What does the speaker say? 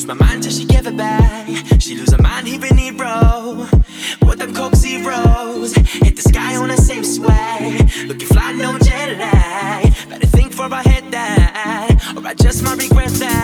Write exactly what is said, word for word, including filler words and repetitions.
my mind till she give it back. She lose her mind, even hero. With them coke zeros, hit the sky on the same swag. Looking fly, no jet lag. Better think before I hit that, or I just might regret that.